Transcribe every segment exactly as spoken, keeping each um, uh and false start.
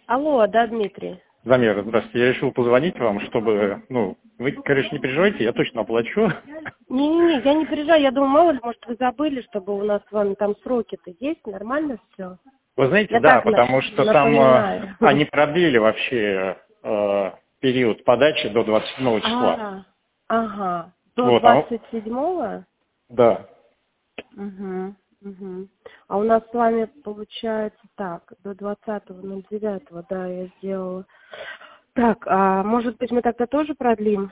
Алло, да, Дмитрий? Замера, здравствуйте. Я решил позвонить вам, чтобы, ну, вы, короче, не переживайте, я точно оплачу. Не-не-не, я не переживаю, я думаю, мало ли, может, вы забыли, чтобы у нас с вами там сроки-то есть, нормально все? Вы знаете, Я да, так потому на- что там э, напоминаю. они продлили вообще э, период подачи до двадцать седьмого числа. А, ага, до Вот, а, двадцать седьмого? да. Угу, угу. А у нас с вами получается так, до двадцатого ноль девятого, да, я сделала. Так, а может быть мы тогда тоже продлим?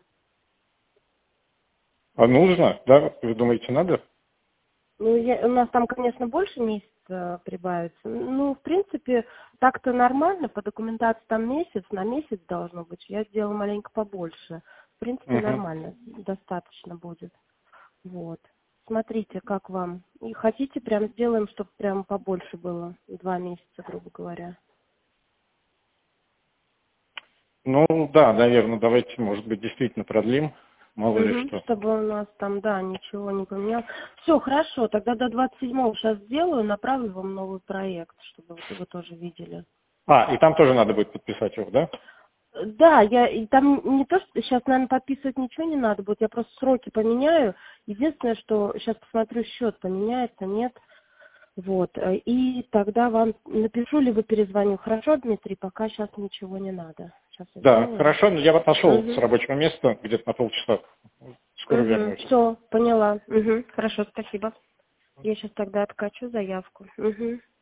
А нужно, да? Вы думаете, надо? Ну, я, у нас там, конечно, больше месяца прибавится. Ну, в принципе, так-то нормально, по документации там месяц, на месяц должно быть. Я сделала маленько побольше. В принципе, Угу. нормально, достаточно будет. Вот. Смотрите, как вам. И хотите, прям сделаем, чтобы прям побольше было. Два месяца, грубо говоря. Ну, да, наверное, давайте, может быть, действительно продлим. Мало ли Угу, что. чтобы у нас там, да, ничего не поменялось. Все, хорошо, тогда до двадцать седьмого сейчас сделаю, направлю вам новый проект, чтобы вот вы тоже видели. А, и там тоже надо будет подписать его, да? Да, я и там не то, что сейчас, наверное, подписывать ничего не надо будет, я просто сроки поменяю. Единственное, что сейчас посмотрю, счет поменяется, нет. Вот. э, И тогда вам напишу, либо перезвоню. Хорошо, Дмитрий, пока сейчас ничего не надо. Сейчас я Да, сделаю. хорошо, но я вот нашел с Угу. рабочего места где-то на полчаса. Скоро Угу. вернусь. Все, поняла. Угу. Хорошо, спасибо. Я сейчас тогда откачу заявку. Угу.